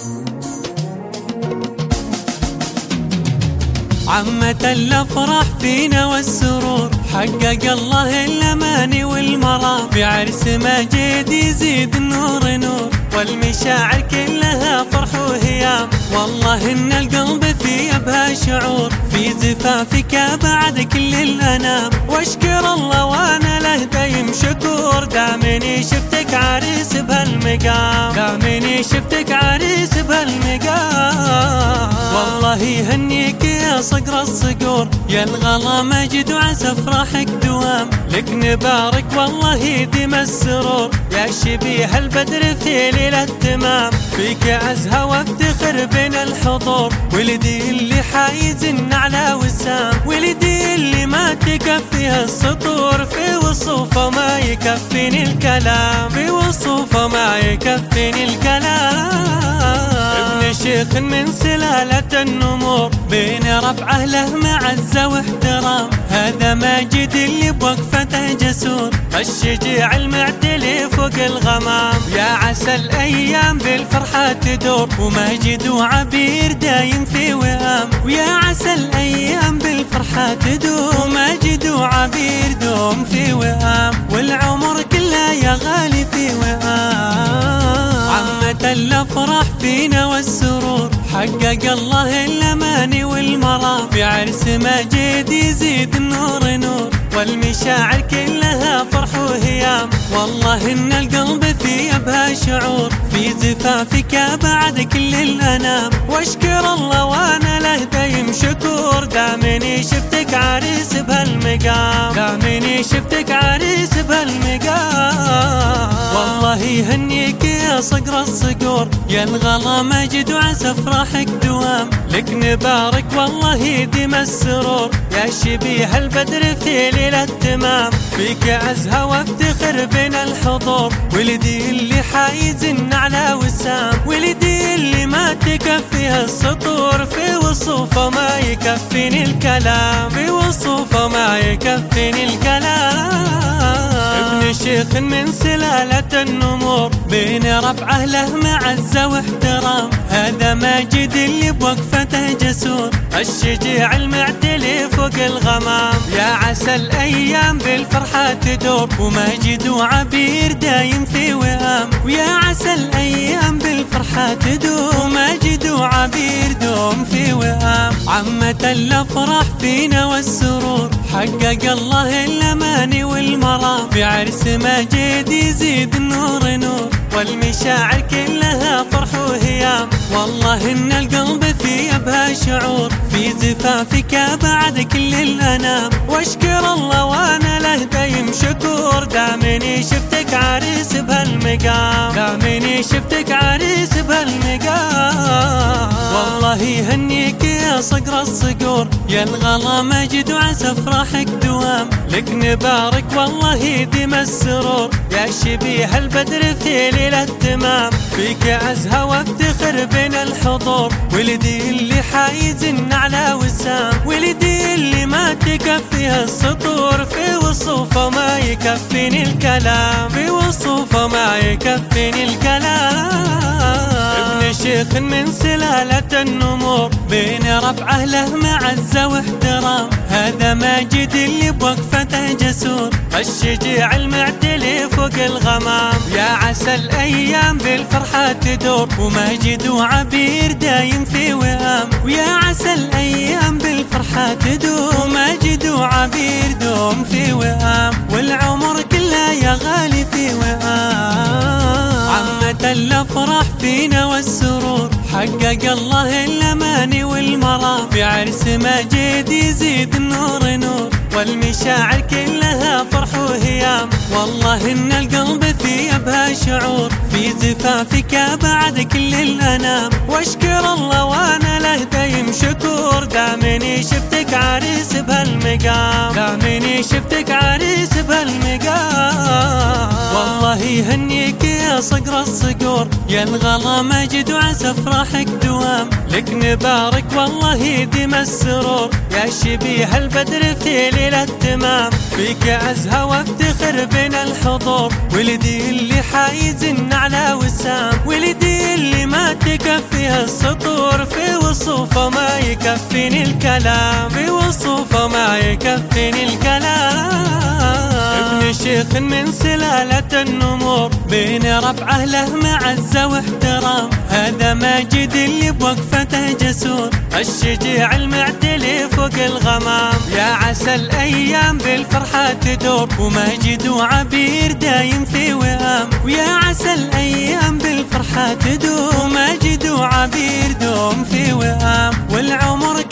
عمة الأفراح فينا والسرور، حقق الله الأماني والمرام، في عرس مجيد يزيد النور نور، والمشاعر كلها فرح وهيام، والله إن القلب في أبهى شعور، في زفافك بعد كل الأنام، واشكر الله وأنا له دايم شكور، دامني شفتك عريس بهالمقام، دامني شفتك عريس بهالمقام، والله يهنيك يا صقر الصقور، يا الغلا مجد وعسى افراحك دوام، لك نبارك والله يديم السرور، يا شبيه البدر في ليلة التمام، فيك ازهى وافتخر بين الحضور، ولدي اللي حايز النعلى وسام، ولدي اللي ما تكفيها السطور، في وصوفه ما يكفيني الكلام، في وصوفه ما يكفيني الكلام، ابن شيخ من سلالة النمور، بين ربعه له معزة واحترام، هذا ماجد اللي بوقفته جسور، الشجاع المعتلي فوق الغمام، يا عسى الأيام بالفرحة تدور، وماجد وعبير دايم في وئام، ويا عسى الأيام بالفرحة تدور، وماجد وعبير دوم في وئام، والعمر كله يا غالي في وئام، عمة الأفراح فينا والسرور، حقق الله الأماني والمرام، في عرس مجيد يزيد النور نور، والمشاعر كلها فرح وهيام، والله إن القلب في أبهى شعور، في زفافك بعد كل الأنام، واشكر الله وأنا له دايم شكور، دامني شفتك عريس بهالمقام، دامني شفتك عريس بهالمقام، والله يهنيك يا صقر الصقور، يا الغلا مجد وعسى افراحك دوام، لك نبارك والله يديم السرور، يا شبيه البدر في ليلة التمام، فيك ازهى وافتخر بين الحضور، ولدي اللي حايز النعلى وسام، ولدي اللي ما تكفيها السطور، في وصوفه ما يكفيني الكلام، في وصوفه ما يكفيني الكلام، ابن شيخ من سلالة النمور، بين ربعه له معزة واحترام، هذا ماجد اللي بوقفته جسور، الشجاع المعتلي فوق الغمام، يا عسى الأيام بالفرحة تدور، وماجد وعبير دايم في وئام، ويا عسى الأيام بالفرحة تدور، وماجد وعبير دوم في وئام، عمة الأفراح فينا والسرور، حقق الله الأماني والمرام، في عرس مجيد يزيد النور نور، والمشاعر كلها فرح وهيام، والله إن القلب في أبهى شعور، في زفافك بعد كل الأنام، واشكر الله وأنا له دايم شكور، دامني شفتك عريس بهالمقام، دامني شفتك عريس بهالمقام، والله يهنيك يا صقر الصقور، يا الغلا مجد وعسى افراحك دوام، لك نبارك والله يديم السرور، يا شبيه البدر في ليلة التمام، فيك ازهى وافتخر بين الحضور، ولدي اللي حايز النعلى وسام، ولدي اللي ما تكفيها السطور، في وصوفه ما يكفيني الكلام، في وصوفه ما يكفيني الكلام، ابن شيخ من سلالة النمور، بين ربعه له معزة واحترام، هذا ماجد اللي بوقفته جسور، الشجاع المعتلي فوق الغمام، يا عسى الأيام بالفرحة تدور، وماجد وعبير دايم في وئام، ويا عسى الأيام بالفرحة تدور، وماجد وعبير دوم في وئام، والعمر كله يا غالي في وئام، عمة الأفراح فينا والسرور، حقق الله الأماني والمرام، في عرس مجيد يزيد النور نور، والمشاعر كلها فرح وهيام، والله إن القلب في أبهى شعور، في زفافك بعد كل الأنام، واشكر الله وأنا له دايم شكور، دامني شفتك عريس بهالمقام، دامني شفتك عريس بهالمقام، والله يهنيك يا صقر الصقور، يا الغلا مجد وعسى افراحك دوام، لك نبارك والله يديم السرور، يا شبيه البدر في ليلة التمام، فيك ازهى وافتخر بين الحضور، ولدي اللي حايز النعلى وسام، ولدي اللي ما تكفي السطور، في وصوفه ما يكفيني الكلام، في وصوفه ما يكفيني الكلام. ابن شيخ من سلالة النمور، بين ربعه له معزة واحترام، هذا ماجد اللي بوقفته جسور، الشجاع المعتلي فوق الغمام. يا عسى الأيام بالفرحة تدور، وماجد وعبير دايم في وئام. ويا عسى الأيام بالفرحة تدور، وماجد وعبير دوم في وئام. والعمر